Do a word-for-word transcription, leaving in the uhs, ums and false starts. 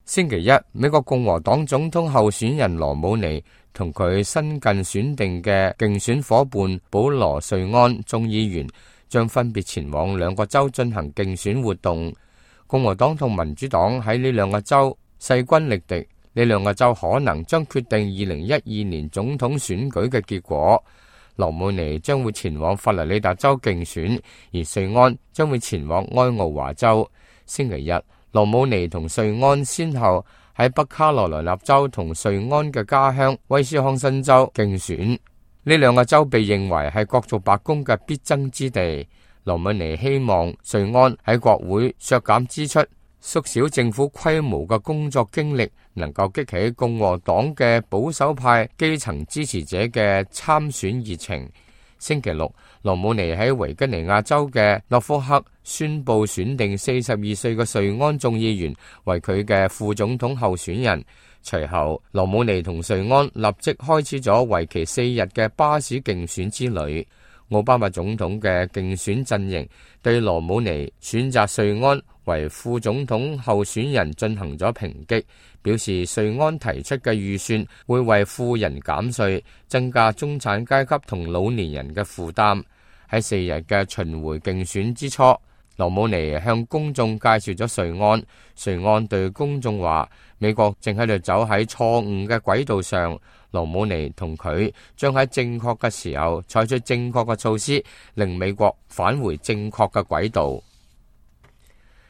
星期一，美國共和黨總統候選人羅姆尼同佢新近選定嘅競選夥伴保羅瑞安眾議員將分別前往兩個州進行競選活動。共和黨同民主黨喺呢兩個州勢均力敵，呢兩個州可能將決定二零一二年總統選舉嘅結果。羅姆尼將會前往佛羅里達州競選，而瑞安將會前往埃奧華州。星期日，羅姆尼同瑞安先後喺北卡羅來納州同瑞安嘅家鄉威斯康辛州競選。呢兩個州被認為係角逐白宮嘅必爭之地。羅姆尼希望瑞安喺國會削減支出、縮小政府規模嘅工作經歷，能夠激起共和黨嘅保守派基層支持者嘅參選熱情。星期六，羅姆尼喺維吉尼亞州嘅諾福克宣布選定四十二歲嘅瑞安眾議員為佢嘅副總統候選人。隨後，羅姆尼同瑞安立即開始咗為期四日嘅巴士競選之旅。奧巴馬總統嘅競選陣營對羅姆尼選擇瑞安為副總統候選人進行咗抨擊，表示瑞安提出嘅預算會為富人減稅，增加中產階級同老年人嘅負擔。喺四日嘅巡迴競選之初，羅姆尼向公眾介紹咗瑞安。瑞安對公眾話，美國正喺度走喺錯誤嘅軌道上，羅姆尼同佢將喺正確嘅時候採取正確嘅措施，令美國返回正確嘅軌道。